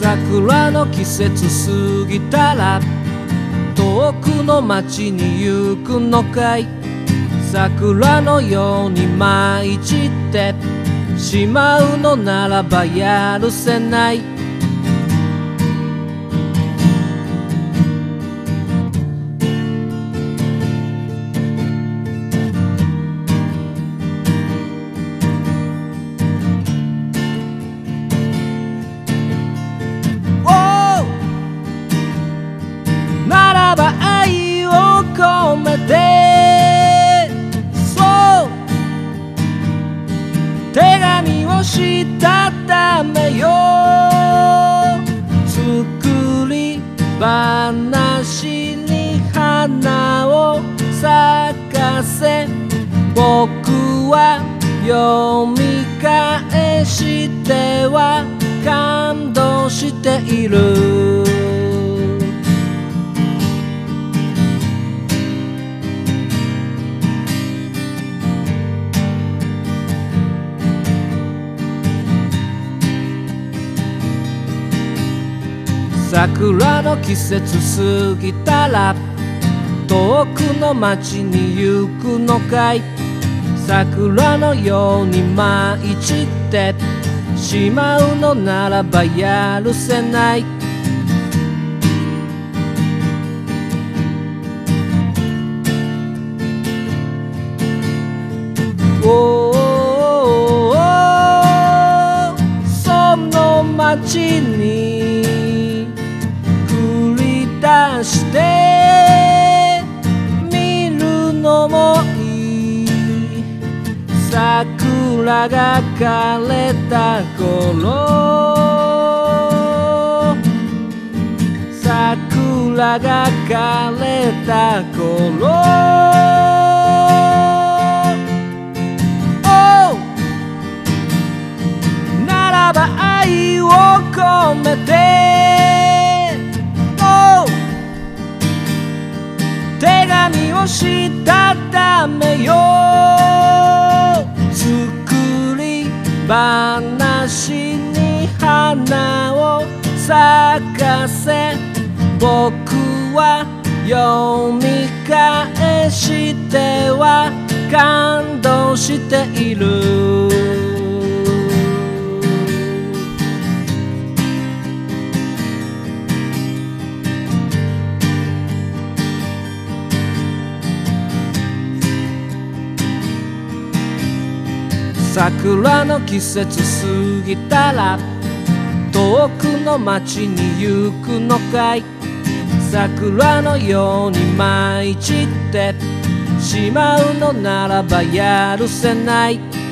桜の季節過ぎたら遠くの町に行くのかい。桜のように舞い散ってしまうのならばやるせない。ならば愛を込めて、そう手紙をしたためよ。作り話に花を咲かせ、僕は読み返しては感動している。桜の季節過ぎたら遠くの町に行くのかい。桜のように舞い散ってしまうのならばやるせない。その町に出してみるのもいい。桜が枯れた頃、桜が枯れた頃、ならば愛を込めて手紙をしたためよ。作り話に花を咲かせ、僕は読み返しては感動している。桜の季節過ぎたら遠くの町に行くのかい。桜のように舞い散ってしまうのならばやるせない。